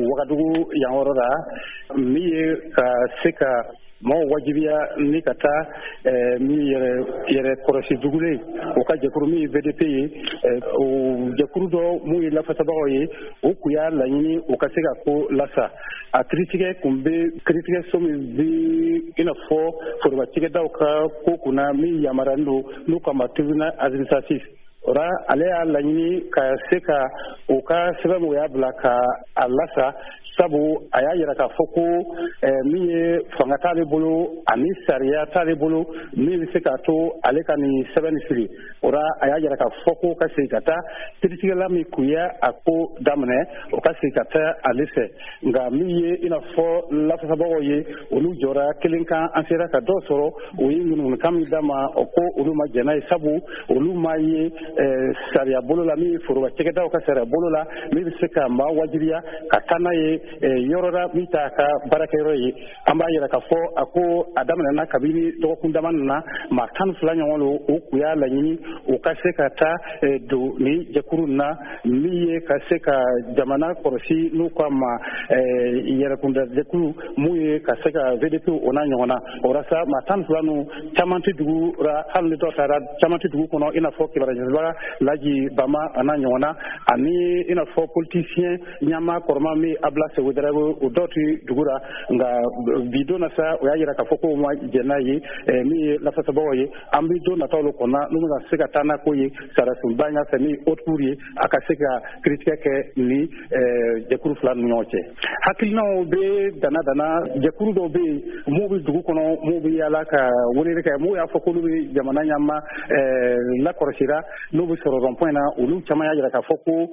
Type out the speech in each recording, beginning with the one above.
wagadugu yan yɔrɔ la min ye ka se ka maaw wajibiya ni ka taa min yɛrɛ kɔrɔsi dugulen o ka jɛkuru min ye VDP ye o jɛkuru dɔ mun ye lafasabagaw ye o kun y'a laɲini o ka se ka ko lasa a kiritigɛ kun bɛ kiritigɛ so min bi i n'a fɔ forobatigɛdaw ka ko kunna min yamaruyalen don n'u k'a ma tribunal administratif ora ale y'a laɲini ka se ka o ka sɛbɛn y'a bila ka a lasa sabu a y'a yira k'a fɔ ko min ye fanga t'ale bolo ani sariya t'ale bolo min bɛ se k'a to ale ka nin sɛbɛn siri ora a y'a yira k'a fɔ ko ka segin ka taa kiritigɛla min kun ye a ko daminɛ o ka segin ka taa ale fɛ nka min ye i n'a fɔ lafasabagaw ye olu jɔra kelen kan an sera ka dɔ sɔrɔ o ye ŋunuŋunukan min d'a ma o ko olu ma jɛn n'a ye sabu olu ma ye sariya bolo la min ye forobacɛkɛdaw ka sariya bolo la min bɛ se ka maa wajibiya ka taa n'a ye yɔrɔ la min t'a ka baarakɛyɔrɔ ye an b'a yira k'a fɔ a ko a daminɛna kabini dɔgɔkun dama na maa 12 ɲɔgɔn don o kun y'a laɲini o ka se ka taa don nin jɛkuru na min ye ka se ka jamana kɔlɔsi n'u k'a ma yɛrɛkunda jɛkuru mun ye ka se ka VDP o n'a ɲɔgɔn na o la sa maa 12 ninnu caman tɛ dugu la hali ni dɔ taara caman tɛ dugu kɔnɔ i n'a fɔ kibaruya Laji Bama a n'a ɲɔgɔn na ani i n'a fɔ politicien ɲama kɔrɔma min Abla Sewudarawo o dɔw tɛ dugu la nka bi don na sa o y'a yira k'a fɔ ko ma jɛn n'a ye min ye lafasabagaw ye an bɛ don nataw la kɔnɔ n'u bɛna se ka taa n'a ko ye sarasunba y'a fɛ min haute cour ye a ka se ka kiritigɛ kɛ ni jɛkuru fila ni ɲɔgɔn cɛ hakilinaw bɛ dana jɛkuru dɔw bɛ yen mun bɛ dugu kɔnɔ mun bɛ yaala ka weleli kɛ mun y'a fɔ k'olu bɛ jamana ɲɛma lakɔlɔsira n'u bɛ sɔrɔ rond-point na olu caman y'a jira k'a fɔ ko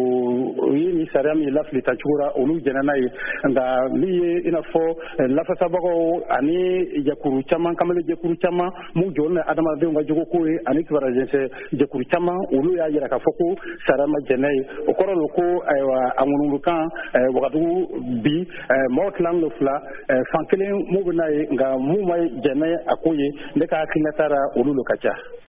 o ye nin sariya min lafili ta cogo la olu jɛnna n'a ye nka min ye i n'a fɔ lafasabagaw ani jɛkuru caman kamalen jɛkuru caman mun jɔlen bɛ adamadenw ka jogo ko ye ani kibaruya jɛnsɛn jɛkuru caman olu y'a jira k'a fɔ ko sariya ma jɛn n'a ye o kɔrɔ don ko ayiwa a ŋunuŋunukan wagadugu bi maaw tilanen don fila fan kelen mun bɛ n'a ye nka mun ma jɛn n'a a ko ye ne ka hakilina taara olu ka ca.